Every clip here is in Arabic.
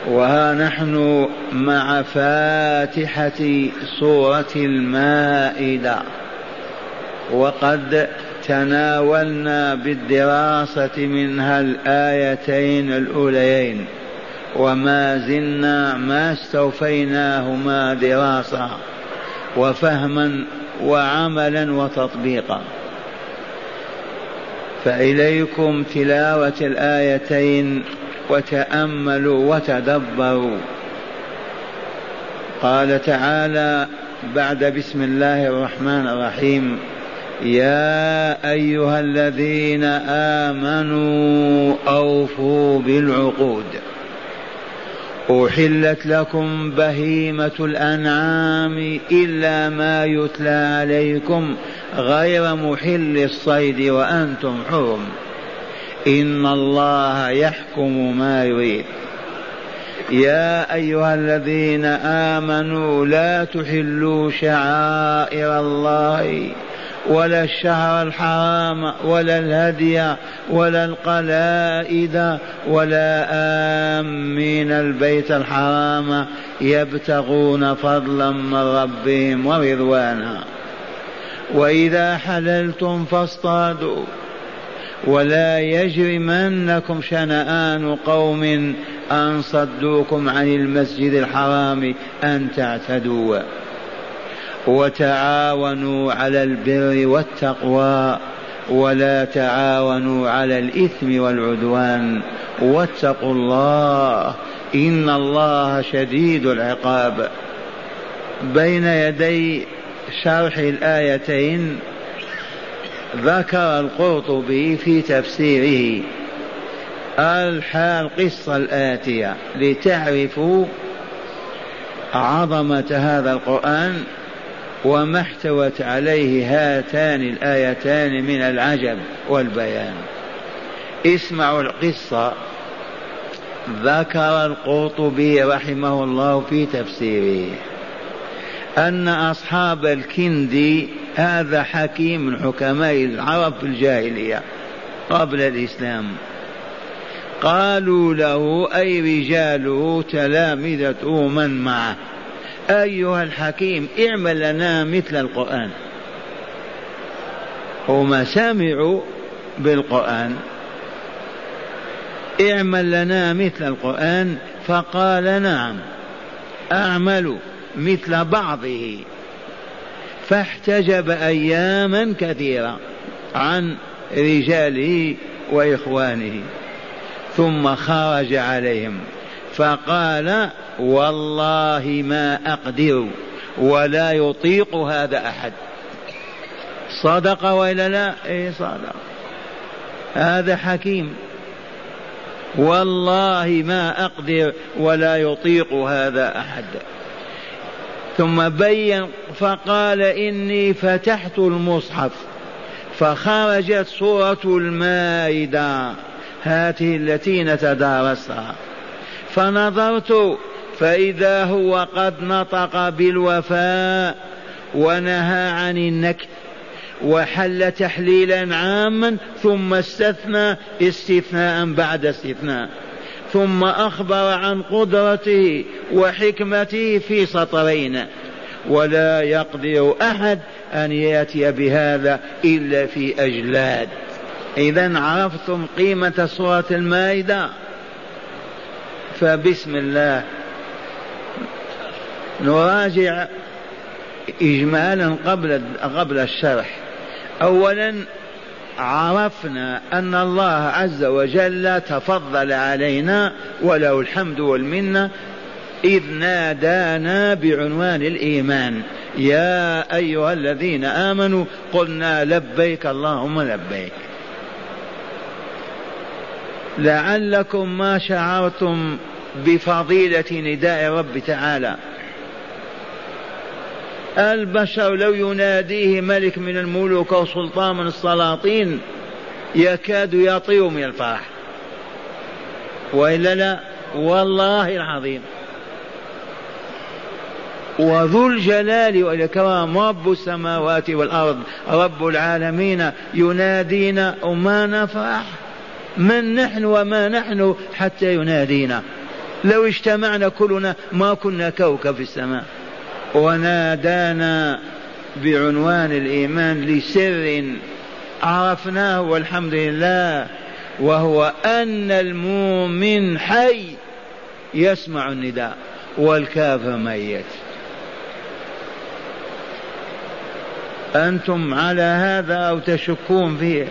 وها نحن مع فاتحة سورة المائدة، وقد تناولنا بالدراسة منها الآيتين الأوليين، وما زلنا ما استوفيناهما دراسة وفهما وعملا وتطبيقا. فإليكم تلاوة الآيتين وتأملوا وتدبروا. قال تعالى بعد بسم الله الرحمن الرحيم: يا أيها الذين آمنوا أوفوا بالعقود، أحلت لكم بهيمة الأنعام إلا ما يتلى عليكم غير محل الصيد وأنتم حرم، إن الله يحكم ما يريد. يا أيها الذين آمنوا لا تحلوا شعائر الله ولا الشهر الحرام ولا الهدي ولا القلائد ولا آمين البيت الحرام يبتغون فضلا من ربهم ورضوانا، وإذا حللتم فاصطادوا ولا يجرمنكم شنآن قوم أن صدوكم عن المسجد الحرام أن تعتدوا، وتعاونوا على البر والتقوى ولا تعاونوا على الإثم والعدوان، واتقوا الله إن الله شديد العقاب. بين يدي شرح الآيتين ذكر القرطبي في تفسيره القصة الآتية لتعرفوا عظمة هذا القرآن وما احتوت عليه هاتان الآيتان من العجب والبيان. اسمعوا القصة. ذكر القرطبي رحمه الله في تفسيره أن أصحاب الكندي، هذا حكيم من حكماء العرب في الجاهلية قبل الإسلام، قالوا له أي رجاله تلامذته من معه: أيها الحكيم اعمل لنا مثل القرآن. هم سمعوا بالقرآن: اعمل لنا مثل القرآن. فقال: نعم أعمل مثل بعضه. فاحتجب أياما كثيرة عن رجاله وإخوانه، ثم خرج عليهم فقال: والله ما أقدر ولا يطيق هذا أحد. صدق وإلا لا؟ إيه صدق، هذا حكيم. والله ما أقدر ولا يطيق هذا أحد. ثم بين فقال: إني فتحت المصحف فخرجت سورة المائدة هذه التي نتدارسها، فنظرت فإذا هو قد نطق بالوفاء ونهى عن النكث وحل تحليلا عاما، ثم استثنى استثناء بعد استثناء، ثم أخبر عن قدرته وحكمته في سطرين، ولا يقدر أحد أن يأتي بهذا إلا في أجلاد. إذن عرفتم قيمة سورة المائدة. فبسم الله نراجع إجمالا قبل الشرح. أولا عرفنا أن الله عز وجل تفضل علينا وله الحمد والمنة إذ نادانا بعنوان الإيمان: يا أيها الذين آمنوا، قلنا لبيك اللهم لبيك. لعلكم ما شعرتم بفضيلة نداء رب تعالى. البشر لو يناديه ملك من الملوك أو سلطان من السلاطين يكاد يطير من الفرح، وإلا لا؟ والله العظيم. وذو الجلال والإكرام رب السماوات والأرض رب العالمين ينادينا وما نفرح. من نحن وما نحن حتى ينادينا؟ لو اجتمعنا كلنا ما كنا كوكب في السماء. ونادانا بعنوان الإيمان لسر عرفناه والحمد لله، وهو أن المؤمن حي يسمع النداء والكافر ميت. أنتم على هذا أو تشكون فيه؟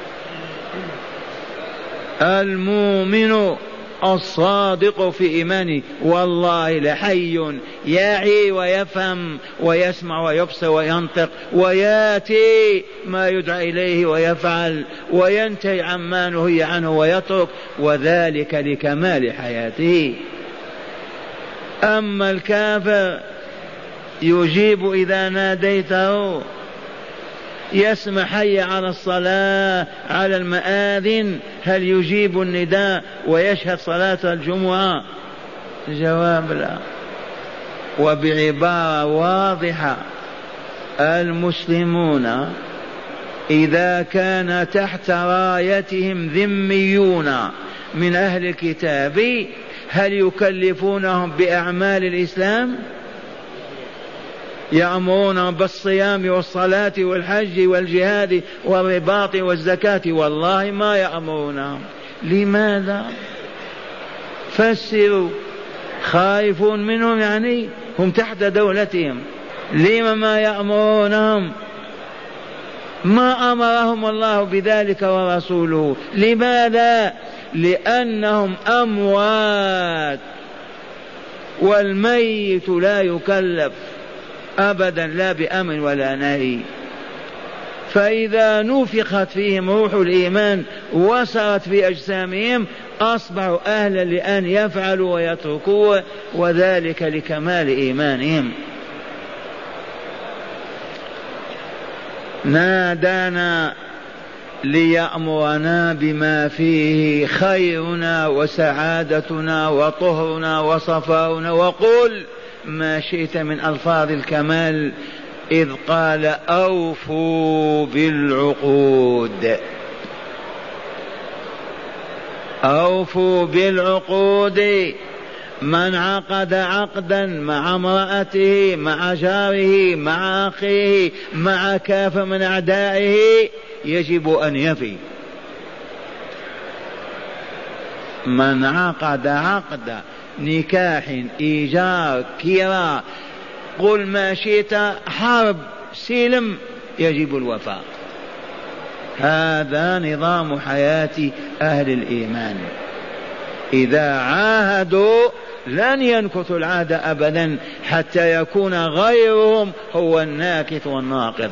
المؤمن الصادق في إيمانه والله لحي يعي ويفهم ويسمع ويبصر وينطق وياتي ما يدعى إليه ويفعل وينتهي عما نهي عنه ويترك، وذلك لكمال حياته. أما الكافر يجيب إذا ناديته، يسمع حي على الصلاة على المآذن، هل يجيب النداء ويشهد صلاة الجمعة؟ جواب لا. وبعبارة واضحة، المسلمون إذا كان تحت رايتهم ذميون من أهل الكتاب هل يكلفونهم بأعمال الإسلام؟ يأمرون بالصيام والصلاة والحج والجهاد والرباط والزكاة؟ والله ما يأمرونهم. لماذا؟ فسروا. خائفون منهم يعني هم تحت دولتهم. لما ما يأمرونهم؟ ما أمرهم الله بذلك ورسوله. لماذا؟ لأنهم أموات، والميت لا يكلف أبدا لا بأمر ولا نهي. فإذا نفخت فيهم روح الإيمان وسرت في أجسامهم أصبحوا أهلا لأن يفعلوا ويتركوا، وذلك لكمال إيمانهم. نادانا ليأمرنا بما فيه خيرنا وسعادتنا وطهرنا وصفاؤنا، وقل ما شئت من ألفاظ الكمال، إذ قال أوفوا بالعقود. أوفوا بالعقود. من عقد عقدا مع امرأته مع جاره مع أخيه مع كافر من أعدائه يجب أن يفي. من عقد عقد نكاح إيجار كراء قل ما شئت حرب سلم يجب الوفاء. هذا نظام حياة أهل الإيمان. إذا عاهدوا لن ينكثوا العهد أبدا حتى يكون غيرهم هو الناكث والناقض.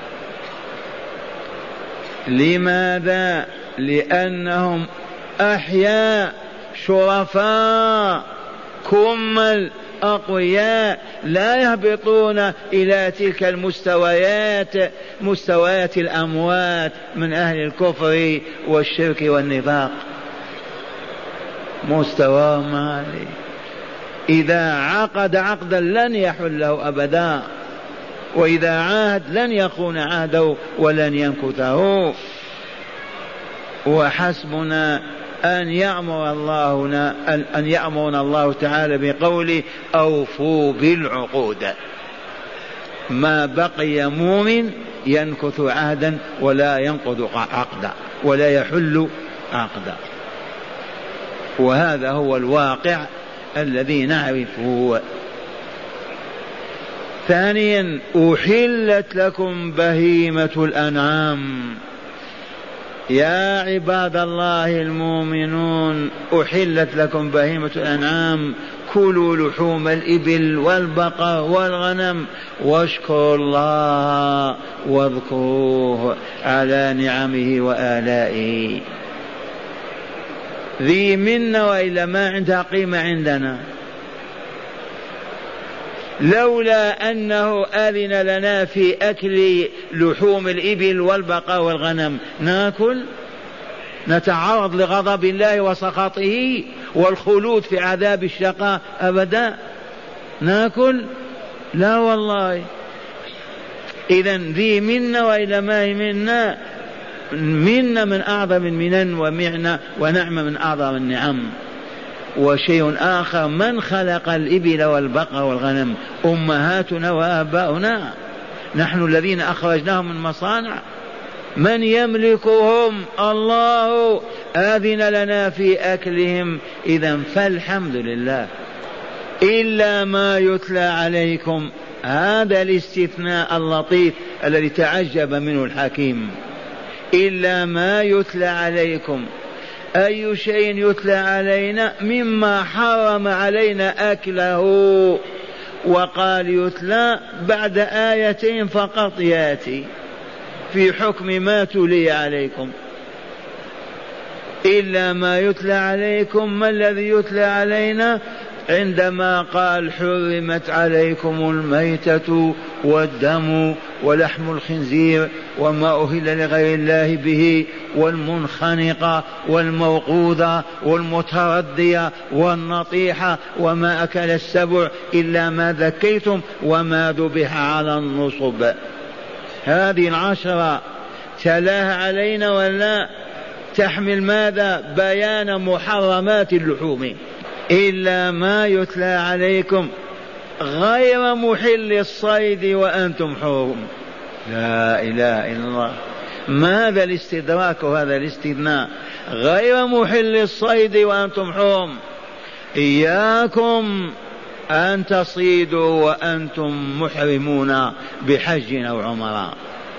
لماذا؟ لأنهم أحياء شرفاء كمل أقوياء لا يهبطون إلى تلك المستويات، مستويات الأموات من أهل الكفر والشرك والنفاق. مستواهم عالي. إذا عقد عقدا لن يحل له أبدا، وإذا عاهد لن يخون عهده ولن ينكثه. وحسبنا أن يأمرنا الله تعالى بقوله أوفوا بالعقود. ما بقي مؤمن ينكث عهدا ولا ينقض عقدا ولا يحل عقدا، وهذا هو الواقع الذي نعرفه. ثانيا، أحلت لكم بهيمة الأنعام. يا عباد الله المؤمنون، أحلت لكم بهيمة الأنعام، كلوا لحوم الإبل والبقر والغنم واشكروا الله واذكروه على نعمه وآلائه. ذي منا وإلا ما عندها قيمة عندنا. لولا أنه أذن لنا في أكل لحوم الإبل والبقر والغنم ناكل؟ نتعرض لغضب الله وسخطه والخلود في عذاب الشقاء أبدا؟ ناكل؟ لا والله. إذن ذي منا وإلا ما هي منا. منا من أعظم المنن ومعنى ونعمة من أعظم النعم. وشيء آخر: من خلق الإبل والبقر والغنم؟ أمهاتنا وآباؤنا، نحن الذين أخرجناهم من مصانع. من يملكهم؟ الله. آذن لنا في أكلهم، إذن فالحمد لله. إلا ما يتلى عليكم، هذا الاستثناء اللطيف الذي تعجب منه الحكيم. إلا ما يتلى عليكم، أي شيء يتلى علينا؟ مما حرم علينا أكله. وقال يتلى بعد آيتين فقط يأتي في حكم ما تلي عليكم. إلا ما يتلى عليكم. ما الذي يتلى علينا؟ عندما قال: حرمت عليكم الميتة والدم ولحم الخنزير وما أهل لغير الله به والمنخنقة والموقوذة والمتردية والنطيحة وما أكل السبع إلا ما ذكيتم وما ذبح على النصب. هذه 10 تلاها علينا ولا تحمل ماذا؟ بيان محرمات اللحوم. إلا ما يتلى عليكم غير محل الصيد وأنتم حرم. لا إله إلا الله. ماذا الاستدراك وهذا الاستثناء؟ غير محل الصيد وأنتم حرم. إياكم أن تصيدوا وأنتم محرمون بحج أو عمرة،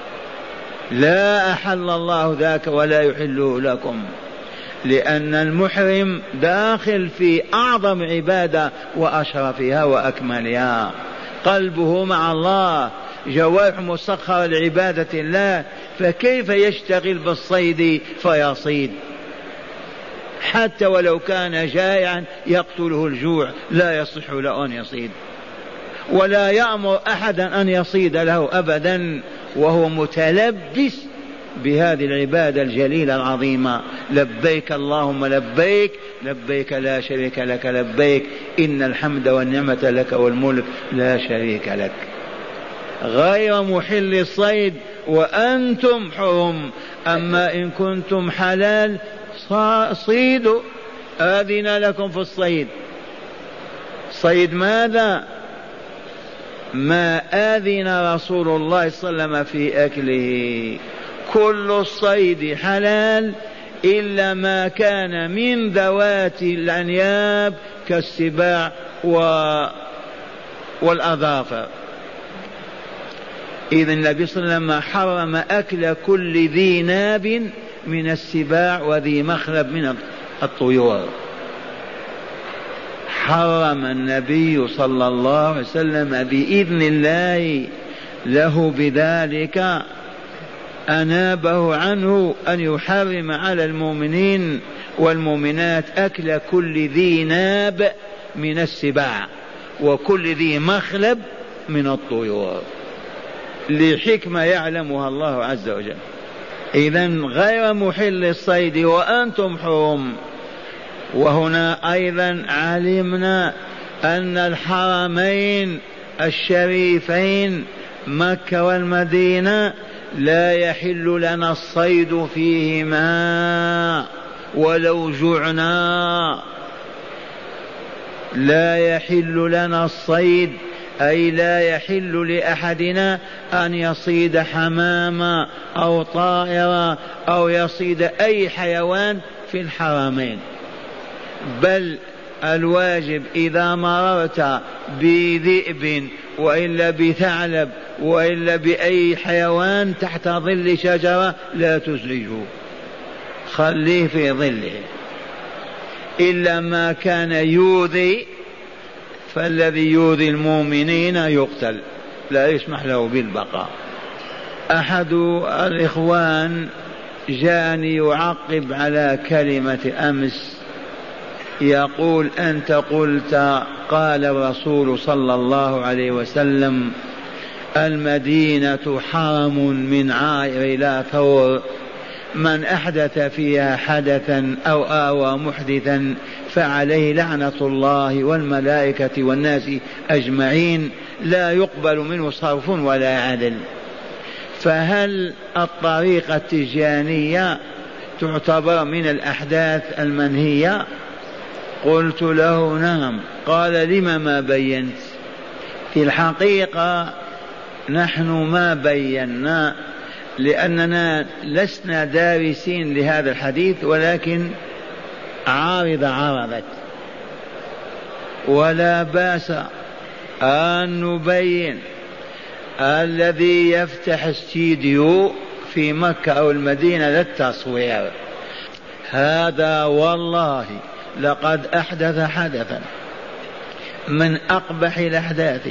لا أحل الله ذاك ولا يحله لكم، لأن المحرم داخل في أعظم عبادة وأشرفها وأكملها، قلبه مع الله، جوارح مسخرة لعبادة الله، فكيف يشتغل بالصيد فيصيد؟ حتى ولو كان جائعا يقتله الجوع لا يصح له أن يصيد، ولا يأمر أحدا أن يصيد له أبدا، وهو متلبس بهذه العبادة الجليلة العظيمة. لبيك اللهم لبيك، لبيك لا شريك لك لبيك، إن الحمد والنعمة لك والملك لا شريك لك. غير محل الصيد وأنتم حرم. أما إن كنتم حلال صيدوا، آذن لكم في الصيد. صيد ماذا؟ ما آذن رسول الله صلى الله عليه وسلم في أكله. كل الصيد حلال إلا ما كان من ذوات الأنياب كالسباع والأظافر. إذن النبي صلى الله عليه وسلم حرم أكل كل ذي ناب من السباع وذي مخلب من الطيور. حرم النبي صلى الله عليه وسلم بإذن الله له بذلك، أنابه عنه أن يحرم على المؤمنين والمؤمنات أكل كل ذي ناب من السباع وكل ذي مخلب من الطيور، لحكمة يعلمها الله عز وجل. إذن غير محل الصيد وأنتم حرم. وهنا أيضا علمنا أن الحرمين الشريفين مكة والمدينة لا يحل لنا الصيد فيهما ولو جعنا. لا يحل لنا الصيد، أي لا يحل لأحدنا أن يصيد حماما أو طائرا أو يصيد أي حيوان في الحرمين، بل الواجب إذا مررت بذئب وإلا بثعلب وإلا بأي حيوان تحت ظل شجرة لا تزعجه، خليه في ظله، إلا ما كان يؤذي، فالذي يؤذي المؤمنين يقتل، لا يسمح له بالبقاء. أحد الإخوان جاءني يعقب على كلمة أمس، يقول: أنت قلت قال الرسول صلى الله عليه وسلم المدينة حرم من عائر لا ثور، من أحدث فيها حدثا أو آوى محدثا فعليه لعنة الله والملائكة والناس أجمعين، لا يقبل منه صرف ولا عدل. فهل الطريقة التجانية تعتبر من الأحداث المنهية؟ قلت له نعم. قال لم ما بينت؟ في الحقيقة نحن ما بينا، لأننا لسنا دارسين لهذا الحديث، ولكن عرضت، ولا بأس أن نبين. الذي يفتح استديو في مكة أو المدينة للتصوير هذا والله لقد أحدث حدثا من أقبح الأحداث،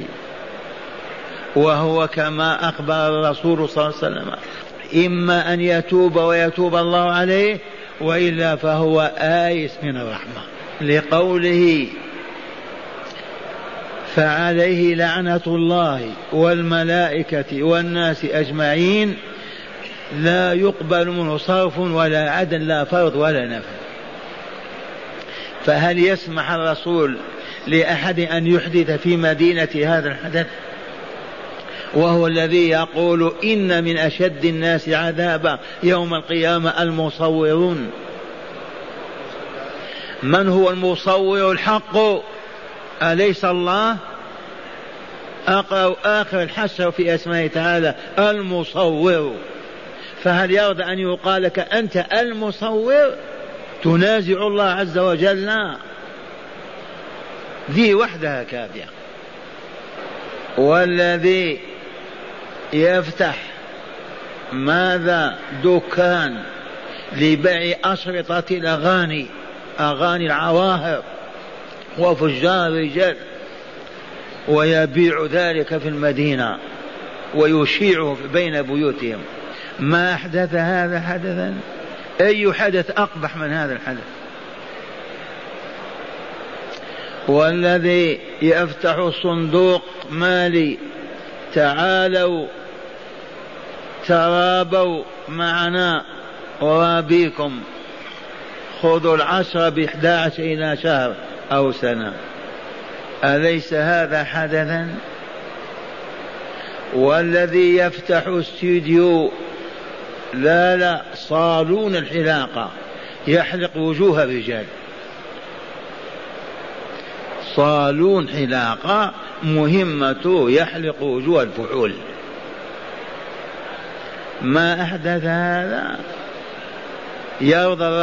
وهو كما أخبر الرسول صلى الله عليه وسلم: إما أن يتوب ويتوب الله عليه، وإلا فهو آيس من الرحمة، لقوله: فعليه لعنة الله والملائكة والناس أجمعين لا يقبل منه صرف ولا عدل، لا فرض ولا نفل. فهل يسمح الرسول لأحد أن يحدث في مدينة هذا الحدث؟ وهو الذي يقول: إن من أشد الناس عذابا يوم القيامة المصورون. من هو المصور الحق؟ أليس الله؟ أقرأ آخر الحشر في أسماء تعالى المصور. فهل يرضى أن يقال لك أنت المصور؟ تنازع الله عز وجل؟ ذي وحدها كافية. والذي يفتح ماذا؟ دكان لبيع أشرطة الأغاني، أغاني العواهر وفجار الرجال، ويبيع ذلك في المدينة ويشيعه بين بيوتهم. ما أحدث هذا حدثا؟ أي حدث أقبح من هذا الحدث؟ والذي يفتح صندوق مالي: تعالوا ترابوا معنا ورابيكم، خذوا 10 ب11 إلى شهر أو سنة. أليس هذا حدثا؟ والذي يفتح استوديو لا صالون الحلاقة، يحلق وجوه الرجال، صالون حلاقة مهمته يحلق وجوه الفحول. ما أحدث هذا؟ يرضى